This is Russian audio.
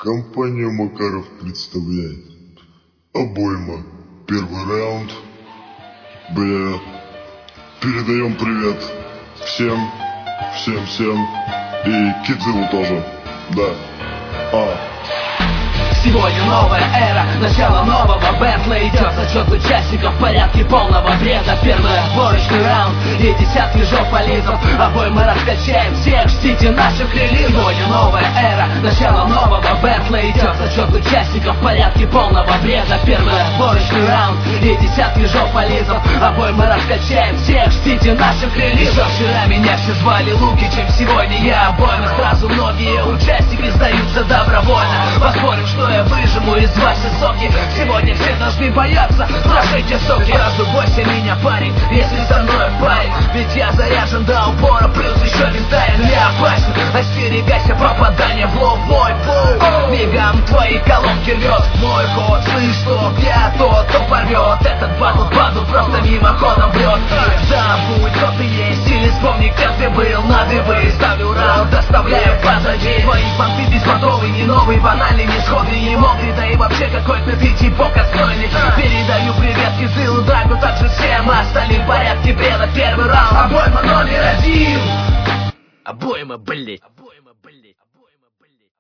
Компания Макаров представляет обойма. Первый раунд. Бля. Передаем привет всем. И Кидзилу тоже. Да. Сегодня новая эра, начало нового бэтла. Идет зачет участников в порядке полного бреда. Первый отборочный раунд и десятки жополизов. Обои мы раскачаем всех, ждите наших релизов. Сегодня новая эра, начало нового бэтла. Идет зачет участников в порядке полного бреда. Первый отборочный раунд и десятки жополизов. Обои мы раскачаем всех, ждите наших релизов. Вчера меня все звали Лукичем, сегодня я обойма. Сразу многие участники сдаются добровольно. Поспорим, что я выжиму из вас все соки. Сегодня все должны бояться, прошите соки. Сразу бойся меня, парень, если со мной парень. Ведь я заряжен до упора, плюс еще винтарен. Я опасен, остерегайся попадания в лоб. Мой пол мигом твои колонки рвет. Мой ход, слышь, что я тот, кто порвет. Этот батл просто мимоходом врет. Забудь, кто ты есть, или вспомни, как ты был. На дыбы ставлю раунд, доставляю позади. Твои понты беспонтовые, не новые, банальные, не сходные, не мокрый, да и вообще какой-то ты типок отстойный. Передаю привет Кидзилу, Драгу, также всем остальным в порядке бреда. Первый раунд, обойма номер 1. Обойма, блять.